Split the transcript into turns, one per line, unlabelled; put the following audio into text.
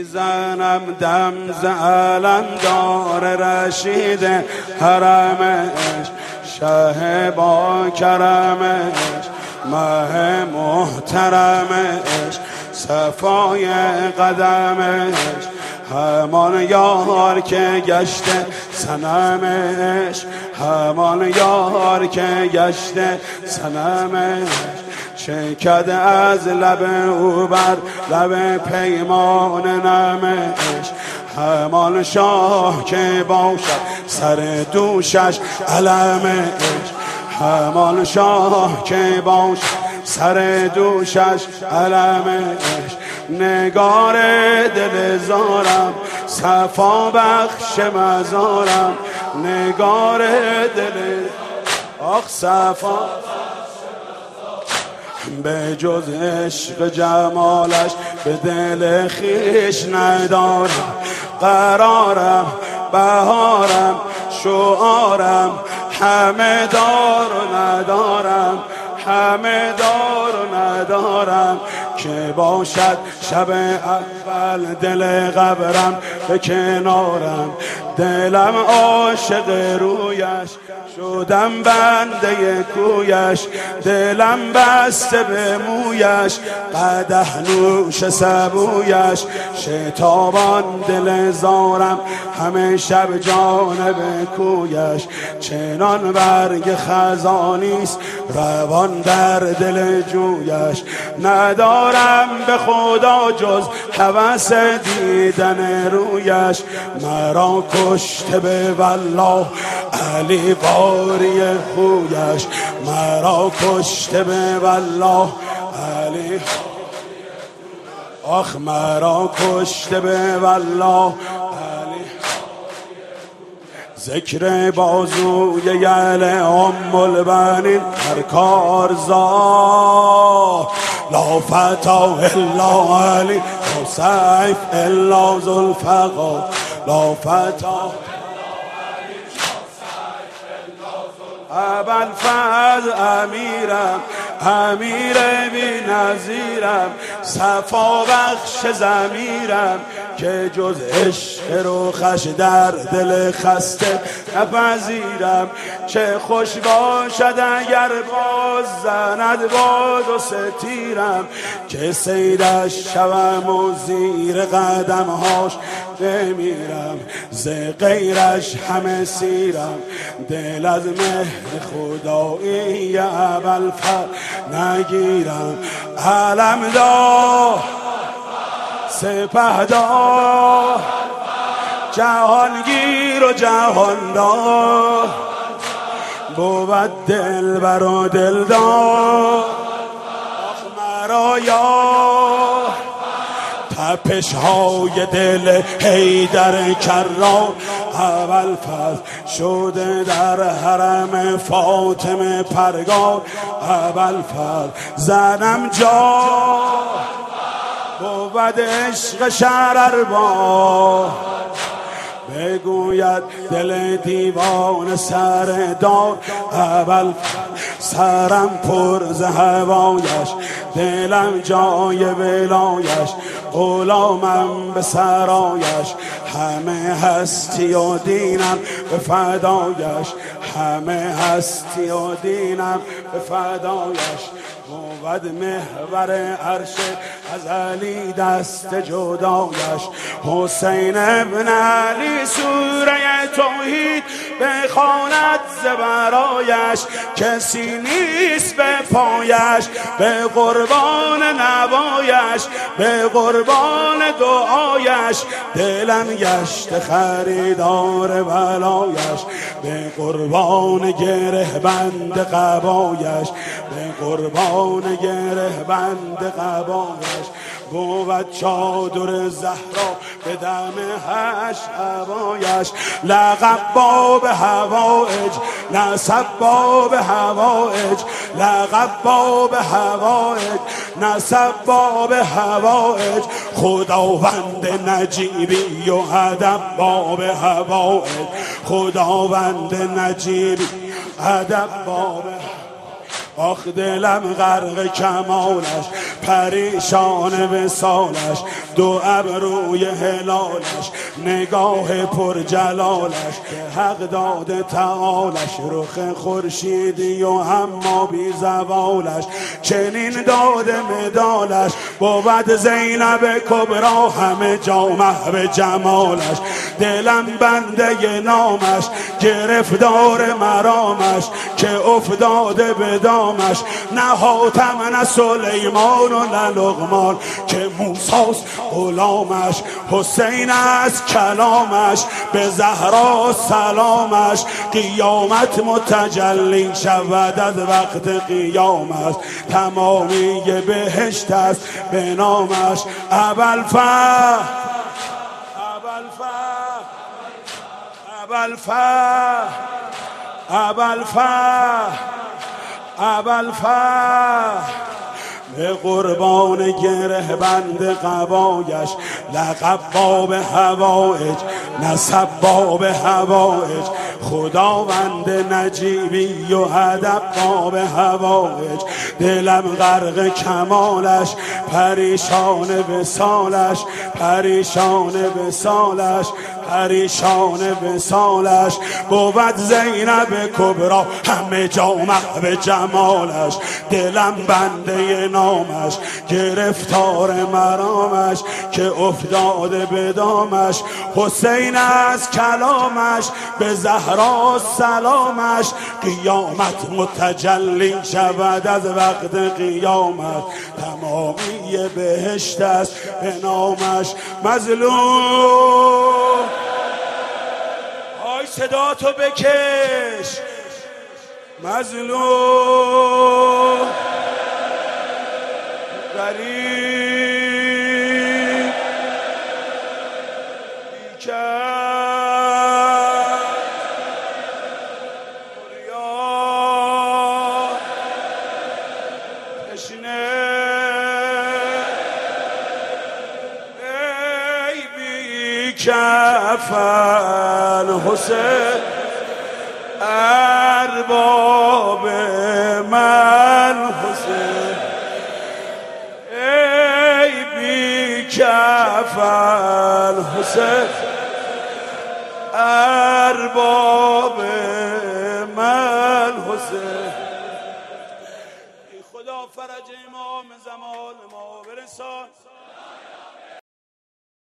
میزنم دم ز علمدار رشید حرمش، شه با کرمش، مه محترمش، صفای قدمش، همان یار که گشته صنمش، همان یار که گشته صنمش، چکد از لب او بر لب پیمان نمش، همان شاه که باشد سر دوشش علمش، همان شاه که باشد سر دوشش علمش، نگار دل زارم صفا بخش مزارم، نگار دل آخ صفا به جز عشق جمالش به دل خیش ندارم قرارم، بهارم شعارم، همه دار و ندارم، همه دار و ندارم، که باشد شب اول دل قبرم به کنارم، دلم عاشق رویش شدم بنده کویش، دلم بسته به مویش قدح نوش سبویش، شتابان دل زارم همه شب جانب کویش، چنان برگ خزانیست روان در دل جویش، ندارم به خدا جز هوس دیدن رویش، مرا کشته به والله علی باری خویش، مرا کشته به والله علی، آخ مرا کشته به والله علی، ذکر بازوی یل ام البنین هر کارزار، لا فتا الا علی لا سیف الا ذوالفقار، لا فتا ابوالفضل امیرم، امیر بی نظیرم، صفا بخش ضمیرم، که جز عشق روخش در دل خسته نپذیرم، چه خوش باشد اگر باز زند باد و ستیرم، که سیدش شوم و زیر قدمهاش بمیرم، ز غیرش همه سیرم، دل از مهر خدایی ابوالفضل نگیرم، علمدار سپهدار جهانگیر و جهاندار، بود دلبر و دلدار، آخ مرا یار، تپش های دل حیدر کرار، ابوالفضل شده در حرم فاطمه پرگار، ابوالفضل زنم جا بود عشق شرربار، بگوید دل دیوان سردار، ابوالفضل سرم پر ز هوایش، دلم جای ولایش، غلامم به سرایش، همه هستی و دینم به فدایش، همه هستی و دینم به فدایش، بود محور عرش ازلی دست جدایش، حسین ابن علی سوره توحید بخواند ز برایش، کسی نیست به پایش، به قربان نوایش، به قربان دعایش، دلم گشت خریدار ولایش، به قربان گره بند قبایش، به قربان گره بند قبایش، بود چادر زهرا به دم هشت عبایش، لقب باب هوایج نسب باب هوایج، لقب باب هوایج نسب باب هوایج، خداوند نجیبی و ادب باب هوایج، خداوند نجیبی ادب باب، آخ دلم غرق کمالش، پریشان وصالش، دو ابروی هلالش، نگاه پر جلالش، حق داده تعالش، رخ خورشیدی و اما بی زوالش، چنین داده مدالش، بود زینب کبرا همه جا محو جمالش، دلم بنده نامش، گرفتار مرامش، که افتاده به دامش، نه حاتم نه سلیمان و نه لقمان، که موسیٰ غلامش، حسین از کلامش، به زهرا سلامش، قیامت متجلی شود از وقت قیامت، تمامی بهشت است به نامش، ابوالفضل به قربان گره بند قبایش، لقب باب هوایج، نسب باب هوایج، خداوند نجیبی و ادب باب هوایج، دلم غرق کمالش، پریشان وصالش، پریشان وصالش، پریشان وصالش، بود زینب کبرا همه جا محو جمالش، دلم بنده نامش، گرفتار مرامش، که افتاده به دامش، حسین از کلامش، به زهرا سلامش، قیامت متجلی شود از وقت قیامت، تمامی بهشت است به نامش، مظلوم آی صدا تو بکش، مظلوم غریب بیکر فریاد تشنه، ای بیکفن حسین ارباب من حسین، ای بیکفن حسین ارباب من حسین، ای خدا فرج امام زمان ما برسان.